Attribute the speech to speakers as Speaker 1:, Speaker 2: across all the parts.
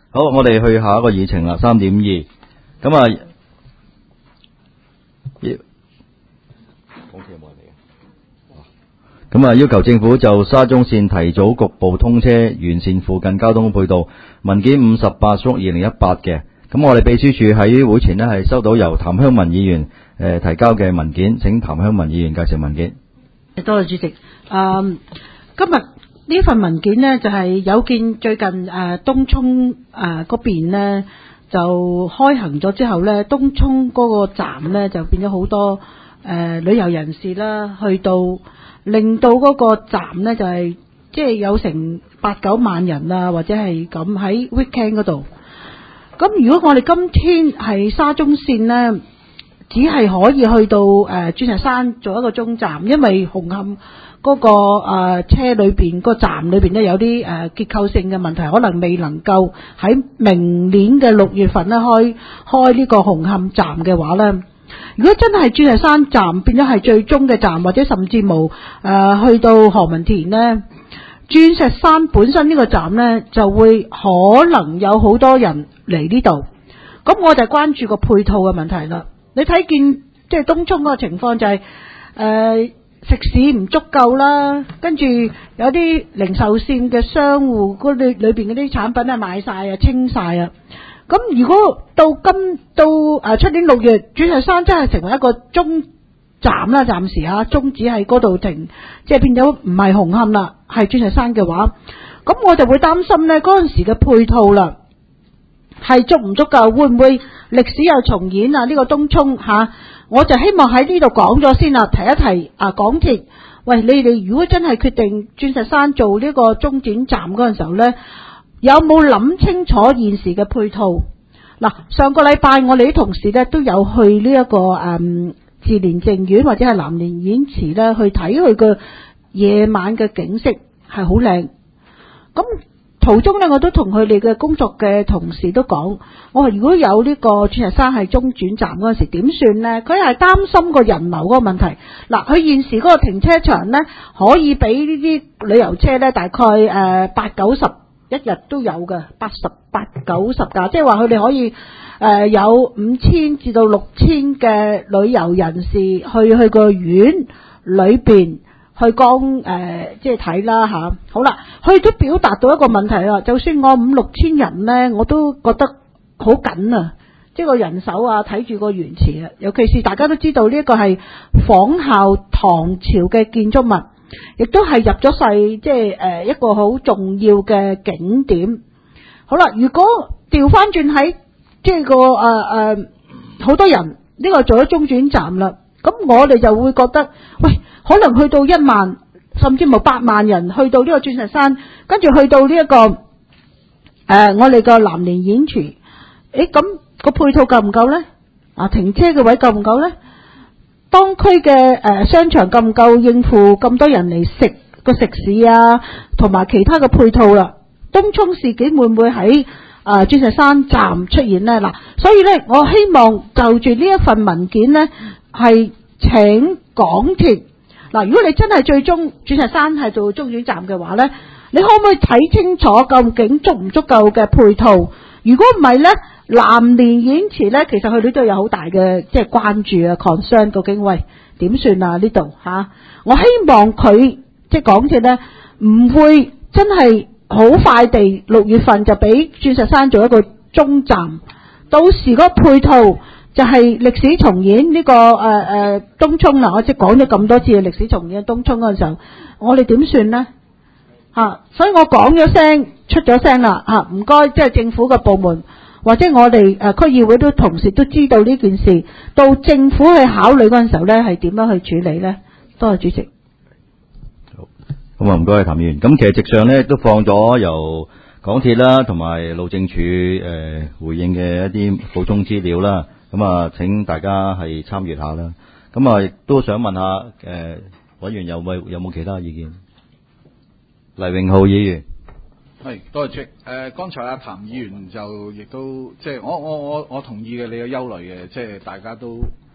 Speaker 1: 好，我哋去下一個議程啦，3.2。咁啊，要求政府就沙中線提早局部通車，完善附近交通配套。文件58/2018嘅。咁我哋秘書處喺會前呢係收到由譚香文議員提交嘅文件，請譚香文議員介紹文件。
Speaker 2: 多謝主席。今日呢份文件呢，就係有見最近東涌嗰邊呢就開行咗之後呢，東涌嗰個站呢就變咗好多旅遊人士啦，去到令到嗰個站呢就係即係有成8-9萬人啊，或者係咁喺 weekend 嗰度。咁如果我哋今天係沙中線呢，只係可以去到鑽石山做一個中站，因為紅磡嗰個車裏邊個站裏邊呢有啲結構性嘅問題，可能未能夠喺明年嘅6月份呢開呢個紅磡站嘅話呢，如果真係鑽石山站變咗係最終嘅站，或者甚至冇去到何文田呢，鑽石山本身呢個站呢就會可能有好多人嚟呢度，咁我就關注個配套嘅問題啦。你睇見即係東涌嗰個情況就係食肆唔足夠啦，跟住有啲零售線嘅商戶嗰裏邊嗰啲產品賣晒啊，清晒啊。咁如果到出年6月，鑽石山真係成為一個中站啦，暫時終止喺嗰度停，即係變咗唔係紅磡啦，係鑽石山嘅話，咁我就會擔心呢嗰陣時嘅配套啦，係足唔足夠，會唔會歷史又重演啊？呢個東涌我就希望喺呢度講咗先啦，提一提港鐵，喂，你哋如果真係決定鑽石山做呢個中轉站嗰陣時候呢，有冇諗清楚現時嘅配套？嗱，上個禮拜我哋啲同事呢都有去呢一個自蓮淨苑或者係南蓮演祠呢去睇佢嘅夜晚嘅景色係好靚。咁途中呢，我都同佢哋嘅工作嘅同事都講，我話如果有呢個鑽石山係中轉站嗰陣時點算呢？佢係擔心個人流嗰個問題。嗱，佢現時嗰個停車場呢，可以俾呢啲旅遊車呢，大概8-90一日都有嘅，80-90架，即係話佢哋可以有5000至到6000嘅旅遊人士去個院裏邊去即係睇啦吓。好啦，佢都表達到一個問題啦，就算我5-6千人呢，我都覺得好緊啊，即係個人手睇住個園池啊，尤其是大家都知道呢一個係仿效唐朝嘅建築物，亦都係入咗世，即係一個好重要嘅景點。好啦，如果調翻轉喺即係個好多人呢個做咗中轉站啦，咁我哋就會覺得，喂，可能去到1萬甚至冇8萬人去到呢個鑽石山，跟住去到呢一個我哋個南蓮演祠，咁個配套夠唔夠呢？停車嘅位夠唔夠呢？當區嘅商場夠唔夠應付咁多人嚟食個食肆同埋其他嘅配套啦？東涌事件會唔會喺鑽石山站出現呢？嗱，所以呢，我希望就住呢一份文件呢，係請港鐵嗱，如果你真係最終鑽石山係做中轉站嘅話呢，你可唔可以睇清楚究竟足唔足夠嘅配套？如果唔係呢，南蓮演祠呢，其實佢哋都有好大嘅即係關注concern，究竟喂點算呢度我希望佢即係港鐵呢，唔會真係好快地6月份就俾鑽石山做一個中站，到時嗰個配套就係歷史重演呢個東涌啦。我即係講咗咁多次嘅歷史重演東涌嗰陣時候，我哋點算呢？所以我講咗聲，出咗聲啦唔該，即係政府嘅部門或者我哋區議會都同時都知道呢件事，到政府去考慮嗰陣時候呢，係點樣去處理呢？多謝主席。
Speaker 1: 好，咁唔該譚議員。咁其實席上呢都放咗由港鐵啦同埋路政署回應嘅一啲補充資料啦。咁請大家係參閱下啦。咁亦都想問下委員有冇其他意見？黎榮浩議員。
Speaker 3: 係，多謝主席。剛才譚議員就亦都即係我同意嘅你嘅憂慮嘅，即係大家都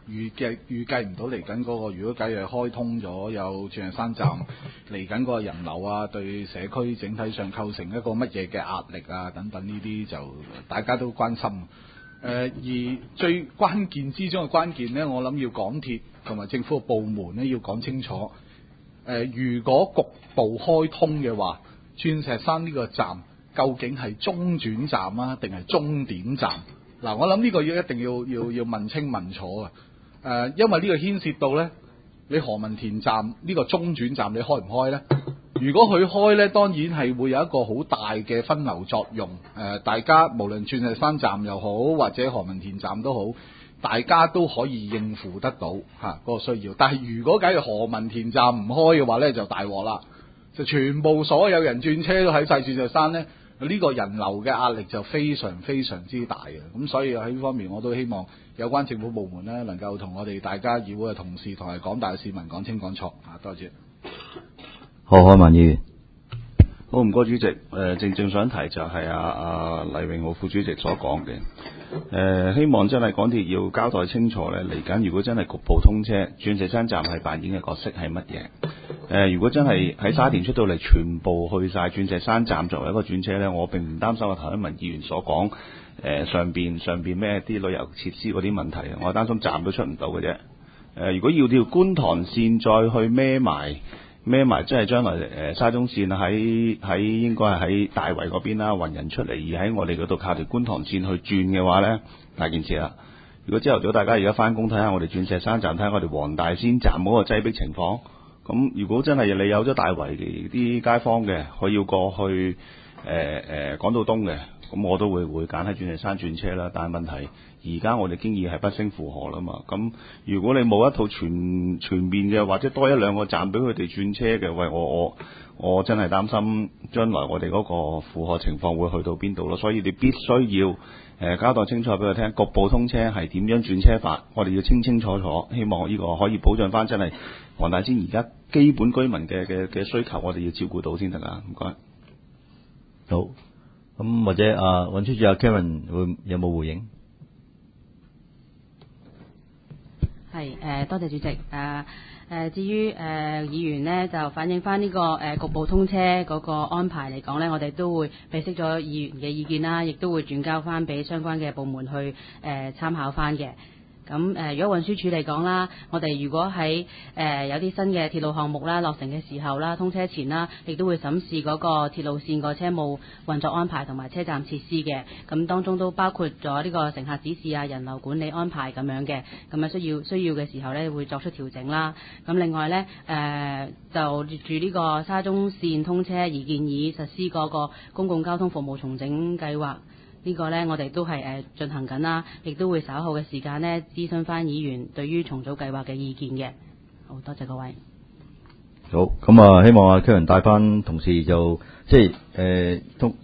Speaker 3: 預計唔到嚟緊嗰個，如果假如開通咗有鑽石山站嚟緊嗰個人流啊，對社區整體上構成一個乜嘢嘅壓力啊等等，呢啲就大家都關心。而最關鍵之中嘅關鍵呢，我諗要港鐵同埋政府嘅部門呢要講清楚。如果局部開通嘅話，鑽石山呢個站究竟係中轉站啊，定係終點站？嗱，我諗呢個一定要問清問楚啊！因為呢個牽涉到呢，你何文田站呢個中轉站你開唔開呢？如果佢開呢，當然係會有一個好大嘅分流作用。大家無論鑽石山站又好，或者何文田站都好，大家都可以應付得到嗰個需要。但係如果假如何文田站唔開嘅話呢，就大鑊啦，就全部所有人轉車都喺晒鑽石山呢。呢個人流嘅壓力就非常非常之大嘅，咁所以喺呢方面我都希望有關政府部門呢能夠同我哋大家議會嘅同事同埋廣大嘅市民講清講楚啊！多謝。
Speaker 1: 何漢文議員。
Speaker 4: 好，唔該主席。正想提就係黎榮浩副主席所講嘅，希望真係港鐵要交代清楚咧，嚟緊如果真係局部通車，鑽石山站係扮演嘅角色係乜嘢？如果真係喺沙田出到嚟，全部去晒鑽石山站作為一個轉車咧，我並唔擔心頭一文議員所講上邊咩啲旅遊設施嗰啲問題，我擔心站都出唔到嘅啫。如果要條觀塘線再去孭埋，即係將來沙中線喺應該係喺大圍嗰邊啦，運人出嚟，而喺我哋嗰度靠條觀塘線去轉嘅話呢，大件事啦。如果朝頭早大家而家翻工睇下我哋鑽石山站，睇下我哋黃大仙站嗰個擠迫情況，咁如果真係你有咗大圍啲街坊嘅，佢要過去港島東嘅，咁我都會揀喺鑽石山轉車啦。但係問題而家我哋經已係不勝負荷啦嘛，咁如果你冇一套全面嘅，或者多一兩個站俾佢哋轉車嘅，喂，我真係擔心將來我哋嗰個負荷情況會去到邊度咯。所以你必須要交代清楚俾佢聽，局部通車係點樣轉車法，我哋要清清楚楚。希望呢個可以保障翻真係黃大仙而家基本居民嘅需求，我哋要照顧到先得㗎。唔該。
Speaker 1: 好，咁或者運輸署Karen 有冇回應？
Speaker 5: 係多謝主席。至於議員呢，就反映翻呢個局部通車嗰個安排嚟講呢，我哋都會備悉咗議員嘅意見啦，亦都會轉交翻俾相關嘅部門去參考翻嘅。咁如果運輸署嚟講啦，我哋如果喺有啲新嘅鐵路項目啦落成嘅時候啦，通車前啦，亦都會審視嗰個鐵路線個車務運作安排同埋車站設施嘅。咁當中都包括咗呢個乘客指示啊、人流管理安排咁樣嘅。咁需要嘅時候呢，會作出調整啦。咁另外呢，就住呢個沙中線通車而建議實施嗰個公共交通服務重整計劃。呢個呢，我哋都係進行緊啦，亦都會稍後嘅時間呢諮詢翻議員對於重組計劃嘅意見嘅。好多謝各位。
Speaker 1: 好，咁希望Karen帶翻同事就即係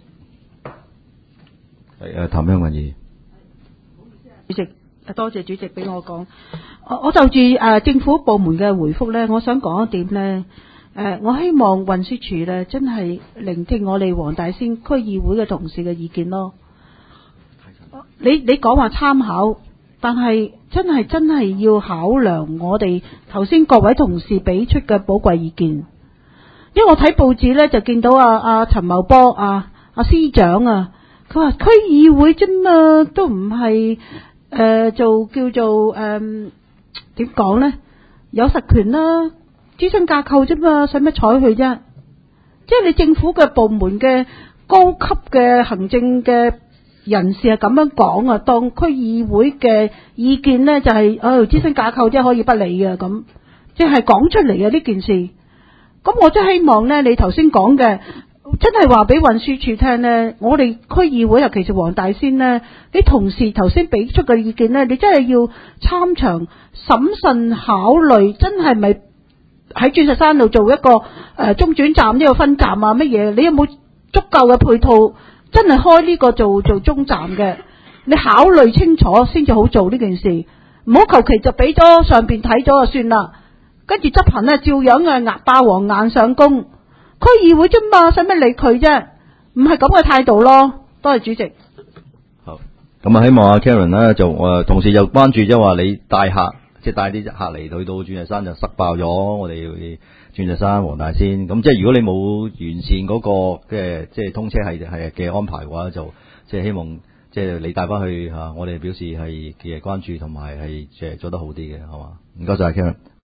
Speaker 1: 譚香雲議員。
Speaker 2: 主席，多謝主席俾我講。我就住政府部門嘅回覆呢，我想講一點呢。我希望運輸署呢真係聆聽我哋黃大仙區議會嘅同事嘅意見咯。你講話參考，但係真係要考量我哋頭先各位同事俾出嘅寶貴意見。因為我睇報紙呢，就見到陳茂波司長佢話區議會啫嘛，都唔係做叫做點講呢？有實權啦，諮詢架構啫嘛，使乜睬佢啫？即係你政府嘅部門嘅高級嘅行政嘅人士係咁樣講當區議會嘅意見呢，就係諮詢架構即係可以不理嘅咁，即係講出嚟嘅呢件事。咁我真係希望呢，你頭先講嘅真係話俾運輸署聽呢，我哋區議會尤其是黃大仙呢，啲同事頭先俾出嘅意見呢，你真係要參詳審慎考慮，真係咪喺鑽石山度做一個中轉站呢個分站乜嘢？你有冇足夠嘅配套？真係開呢個做中站嘅，你考慮清楚先至好做呢件事，唔好求其就俾咗上邊睇咗就算啦，跟住執行呢，照樣霸王硬上弓。區議會啫嘛，使乜理佢啫？唔係咁嘅態度咯。多謝主席。
Speaker 1: 好，咁希望Karen 呢就同時又關注即係話你帶客即係帶啲客嚟去到鑽石山就塞爆咗我哋鑽石山黃大仙。咁即係如果你冇完善嗰個嘅即係通車係嘅安排嘅話，就即係希望即係你帶翻去我哋表示係嘅關注同埋係做得好啲嘅，係嘛？唔該晒 Karen。